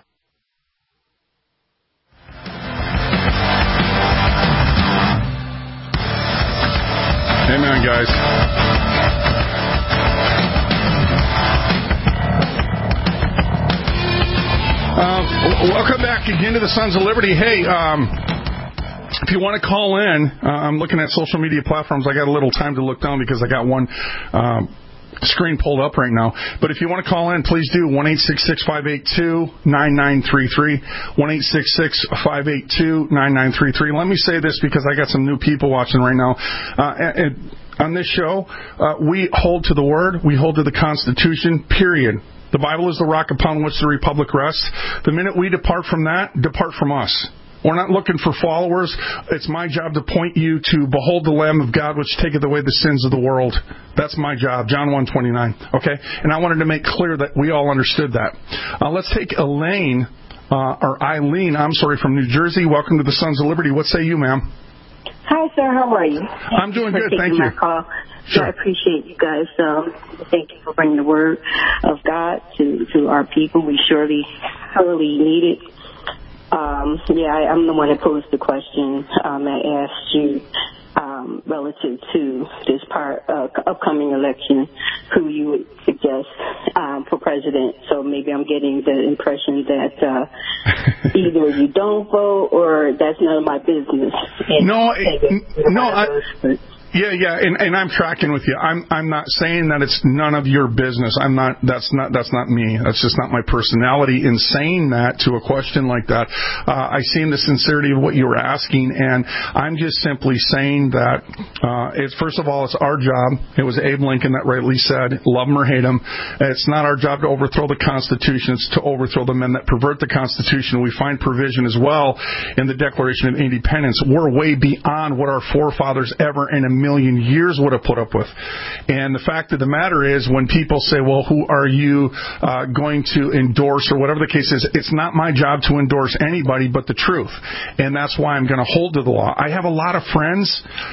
Amen, guys. Uh, welcome back again to the Sons of Liberty. Hey, um, if you want to call in, uh, I'm looking at social media platforms. I got a little time to look down because I got one um, screen pulled up right now. But if you want to call in, please do. one eight six six, five eight two, nine nine three three. one eight six six, five eight two, nine nine three three. Let me say this because I got some new people watching right now. Uh, and, and on this show, uh, we hold to the Word. We hold to the Constitution, period. The Bible is the rock upon which the Republic rests. The minute we depart from that, depart from us. We're not looking for followers. It's my job to point you to behold the Lamb of God, which taketh away the sins of the world. That's my job, John one twenty-nine. Okay? And I wanted to make clear that we all understood that. Uh, let's take Elaine, uh, or Eileen, I'm sorry, from New Jersey. Welcome to the Sons of Liberty. What say you, ma'am? Hi, sir. How are you? I'm doing Thank good. you for Thank taking you. My call. Sure. So I appreciate you guys. Um, thank you for bringing the word of God to, to our people. We surely, surely need it. Um, yeah, I, I'm the one that posed the question. Um, I asked you um, relative to this part, uh, upcoming election, who you would suggest um, for president. So maybe I'm getting the impression that uh, either you don't vote or that's none of my business. And no, it, no, I. Those, Yeah, yeah, and, and I'm tracking with you. I'm I'm not saying that it's none of your business. I'm not. That's not. That's not me. That's just not my personality. In saying that to a question like that, uh, I see the sincerity of what you were asking, and I'm just simply saying that uh, it's first of all, it's our job. It was Abe Lincoln that rightly said, "Love him or hate him." It's not our job to overthrow the Constitution. It's to overthrow the men that pervert the Constitution. We find provision as well in the Declaration of Independence. We're way beyond what our forefathers ever in a million years would have put up with. And the fact of the matter is, when people say, well, who are you uh, going to endorse or whatever the case is, it's not my job to endorse anybody but the truth. And that's why I'm going to hold to the law. I have a lot of friends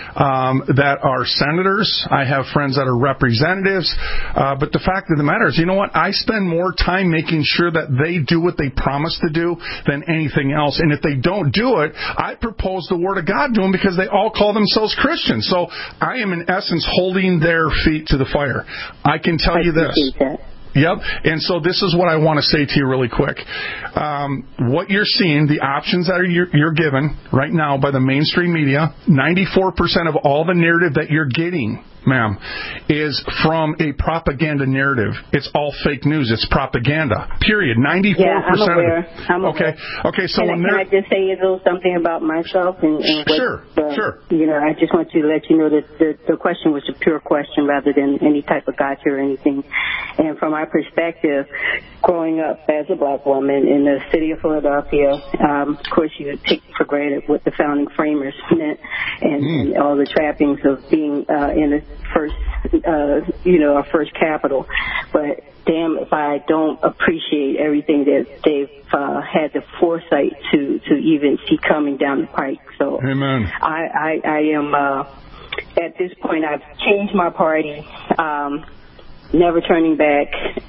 um, that are senators. I have friends that are representatives. Uh, but the fact of the matter is, you know what? I spend more time making sure that they do what they promise to do than anything else. And if they don't do it, I propose the Word of God to them because they all call themselves Christians. So I am, in essence, holding their feet to the fire. I can tell you this. Yep. And so this is what I want to say to you really quick. Um, what you're seeing, the options that are you're, you're given right now by the mainstream media, ninety-four percent of all the narrative that you're getting, ma'am, is from a propaganda narrative. It's all fake news. It's propaganda. Period. ninety-four percent yeah, I'm aware. of it. I'm okay. Aware. Okay. So can, when I, can I just say a little something about myself and, and what, sure, uh, sure. You know, I just want to let you know that the, the question was a pure question rather than any type of gotcha or anything. And from my perspective, growing up as a black woman in the city of Philadelphia, um, of course, you take for granted what the founding framers meant and, mm. and all the trappings of being uh, in the first, uh, you know, our first capital. But damn if I don't appreciate everything that they've uh, had the foresight to, to even see coming down the pike. So Amen. I, I, I am, uh, at this point, I've changed my party. Um, Never turning back.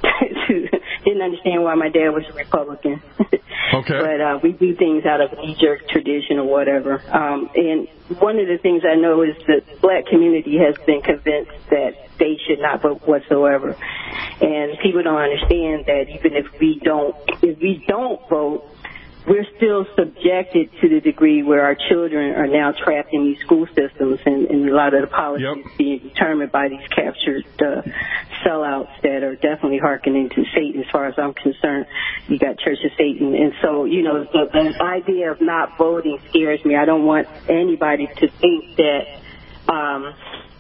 to, didn't understand why my dad was a Republican. Okay. But uh, we do things out of knee-jerk tradition or whatever. Um, and one of the things I know is that the black community has been convinced that they should not vote whatsoever. And people don't understand that even if we don't, if we don't vote, we're still subjected to the degree where our children are now trapped in these school systems, and, and a lot of the policies yep. being determined by these captured uh, sellouts that are definitely hearkening to Satan, as far as I'm concerned. You got Church of Satan. And so, you know, the, the idea of not voting scares me. I don't want anybody to think that um,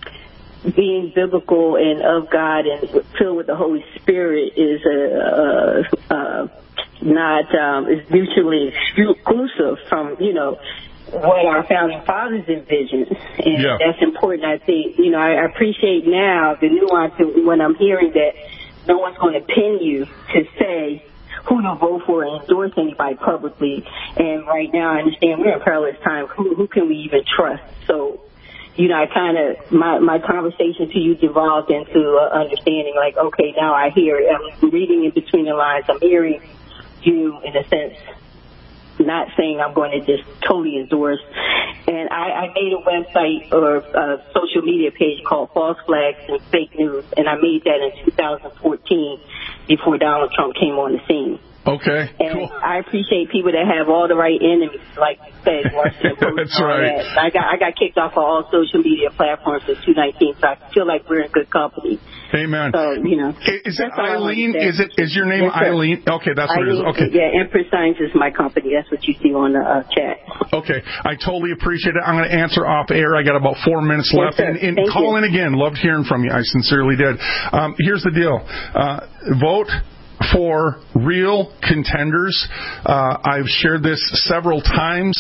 being biblical and of God and filled with the Holy Spirit is a... a, a not um, is mutually exclusive from, you know, what our founding fathers envisioned. And yeah. that's important, I think. You know, I appreciate now the nuance when I'm hearing that no one's going to pin you to say who to vote for and endorse anybody publicly. And right now I understand we're in perilous time. Who, who can we even trust? So, you know, I kind of, my, my conversation to you devolved into uh, understanding, like, okay, now I hear, I'm reading in between the lines, I'm hearing you, in a sense, not saying I'm going to just totally endorse. And I, I made a website or a social media page called False Flags and Fake News, and I made that in two thousand fourteen before Donald Trump came on the scene. Okay, and cool. I appreciate people that have all the right enemies, like you said, Washington Post. That's right. That. I got I got kicked off of all social media platforms in two nineteen, so I feel like we're in good company. Amen. So, you know. Is it Eileen? Is it is your name yes, Eileen? Okay, that's Eileen, what it is. Okay. Yeah, Empress Science is my company. That's what you see on the uh, chat. Okay, I totally appreciate it. I'm going to answer off air. I got about four minutes yes, left. Sir. And, and Thank call you. in again. Loved hearing from you. I sincerely did. Um, here's the deal. Uh, vote for real contenders. Uh, I've shared this several times uh,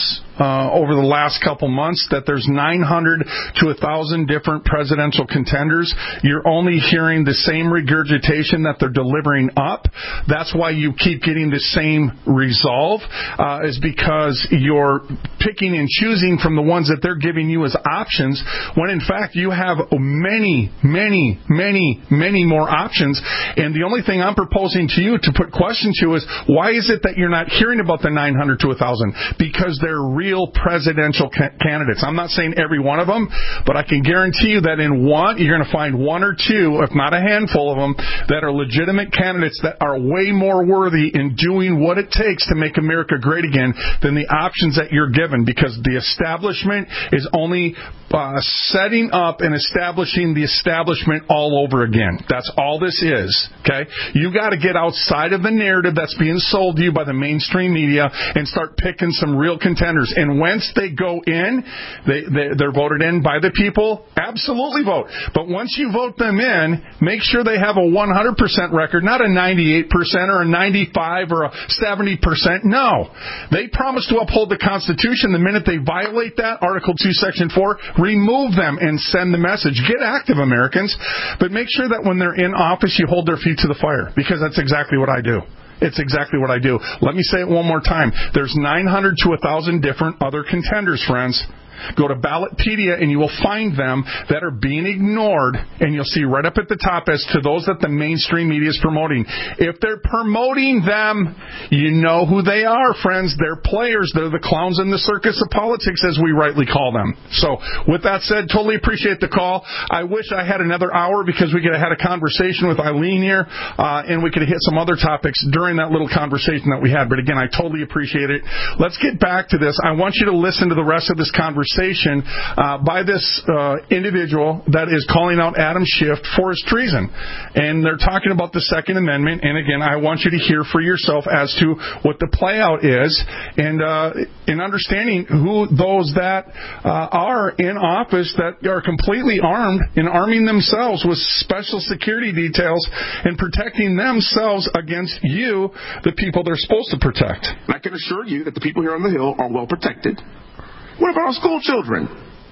uh, over the last couple months that there's nine hundred to one thousand different presidential contenders. You're only hearing the same regurgitation that they're delivering up. That's why you keep getting the same resolve, uh, is because you're picking and choosing from the ones that they're giving you as options, when in fact you have many, many, many, many more options. And the only thing I'm proposing to you to put question to is, why is it that you're not hearing about the nine hundred to one thousand? Because they're real presidential ca- candidates. I'm not saying every one of them, but I can guarantee you that in one, you're going to find one or two, if not a handful of them, that are legitimate candidates that are way more worthy in doing what it takes to make America great again than the options that you're given, because the establishment is only uh, setting up and establishing the establishment all over again. That's all this is, okay? You got to get outside of the narrative that's being sold to you by the mainstream media and start picking some real contenders. And once they go in, they, they, they're voted in by the people, absolutely vote. But once you vote them in, make sure they have a one hundred percent record, not a ninety-eight percent or a ninety-five or a seventy percent. No. They promise to uphold the Constitution. The minute they violate that, Article two, Section four, remove them and send the message. Get active, Americans. But make sure that when they're in office, you hold their feet to the fire, because that's exactly what I do. It's exactly what I do. Let me say it one more time. There's nine hundred to one thousand different other contenders, friends. Go to Ballotpedia and you will find them that are being ignored, and you'll see right up at the top as to those that the mainstream media is promoting. If they're promoting them, you know who they are, friends. They're players. They're the clowns in the circus of politics, as we rightly call them. So with that said, totally appreciate the call. I wish I had another hour, because we could have had a conversation with Eileen here, uh, and we could have hit some other topics during that little conversation that we had. But again, I totally appreciate it. Let's get back to this. I want you to listen to the rest of this conversation Uh, by this uh, individual that is calling out Adam Schiff for his treason. And they're talking about the Second Amendment. And again, I want you to hear for yourself as to what the play out is, and uh, in understanding who those that uh, are in office that are completely armed and arming themselves with special security details and protecting themselves against you, the people they're supposed to protect. I can assure you that the people here on the Hill are well protected. What about our school children?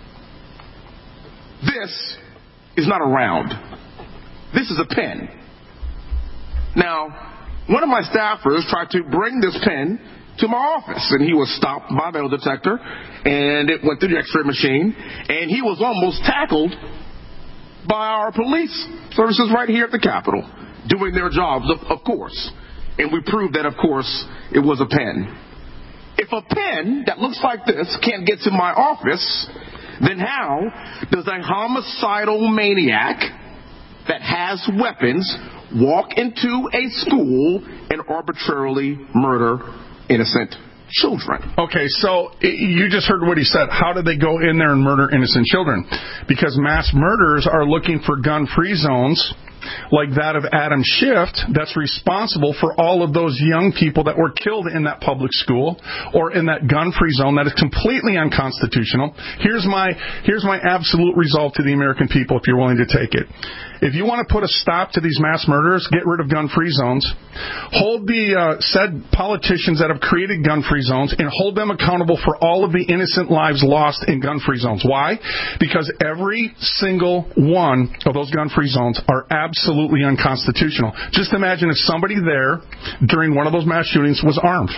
This is not a round. This is a pen. Now, one of my staffers tried to bring this pen to my office, and he was stopped by a metal detector, and it went through the x-ray machine, and he was almost tackled by our police services right here at the Capitol, doing their jobs, of, of course. And we proved that, of course, it was a pen. If a pen that looks like this can't get to my office, then how does a homicidal maniac that has weapons walk into a school and arbitrarily murder innocent children? Okay, so you just heard what he said. How did they go in there and murder innocent children? Because mass murderers are looking for gun-free zones like that of Adam Schiff, that's responsible for all of those young people that were killed in that public school or in that gun-free zone that is completely unconstitutional. Here's my here's my absolute resolve to the American people, if you're willing to take it. If you want to put a stop to these mass murders, get rid of gun-free zones, hold the uh, said politicians that have created gun-free zones and hold them accountable for all of the innocent lives lost in gun-free zones. Why? Because every single one of those gun-free zones are absolutely unconstitutional. Just imagine if somebody there during one of those mass shootings was armed.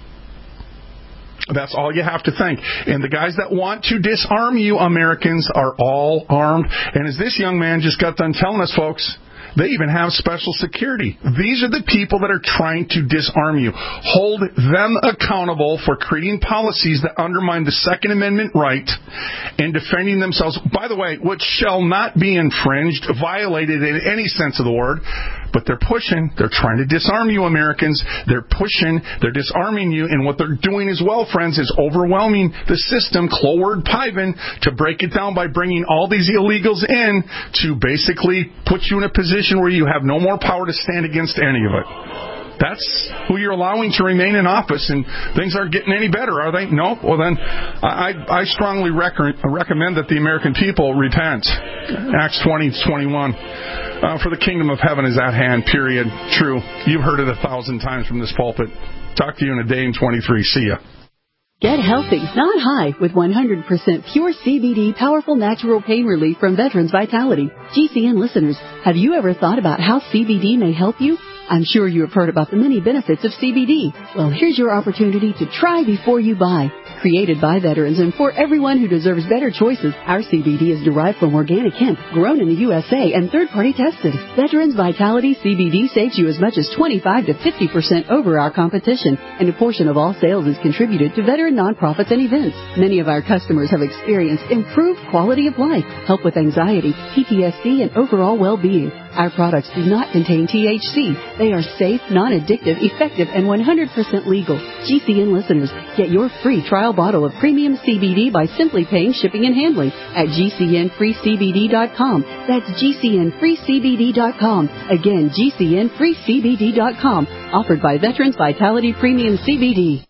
That's all you have to think. And the guys that want to disarm you, Americans, are all armed. And as this young man just got done telling us, folks, they even have special security. These are the people that are trying to disarm you. Hold them accountable for creating policies that undermine the Second Amendment right and defending themselves, by the way, which shall not be infringed, violated in any sense of the word. But they're pushing. They're trying to disarm you, Americans. They're pushing. They're disarming you. And what they're doing as well, friends, is overwhelming the system, Cloward Piven, to break it down by bringing all these illegals in to basically put you in a position where you have no more power to stand against any of it. That's who you're allowing to remain in office, and things aren't getting any better, are they? No? Well, then, I, I strongly rec- recommend that the American people repent. Acts twenty twenty-one. Uh, for the kingdom of heaven is at hand, period. True. You've heard it a thousand times from this pulpit. Talk to you in a day in twenty-three. See ya. Get healthy, not high, with one hundred percent pure C B D powerful natural pain relief from Veterans Vitality. G C N listeners, have you ever thought about how C B D may help you? I'm sure you have heard about the many benefits of C B D. Well, here's your opportunity to try before you buy. Created by veterans and for everyone who deserves better choices, our C B D is derived from organic hemp, grown in the U S A and third-party tested. Veterans Vitality C B D saves you as much as twenty-five to fifty percent over our competition, and a portion of all sales is contributed to veteran nonprofits and events. Many of our customers have experienced improved quality of life, help with anxiety, P T S D, and overall well-being. Our products do not contain T H C. They are safe, non-addictive, effective, and one hundred percent legal. G C N listeners, get your free trial bottle of premium C B D by simply paying shipping and handling at G C N free C B D dot com. That's G C N free C B D dot com. Again, G C N free C B D dot com. Offered by Veterans Vitality Premium C B D.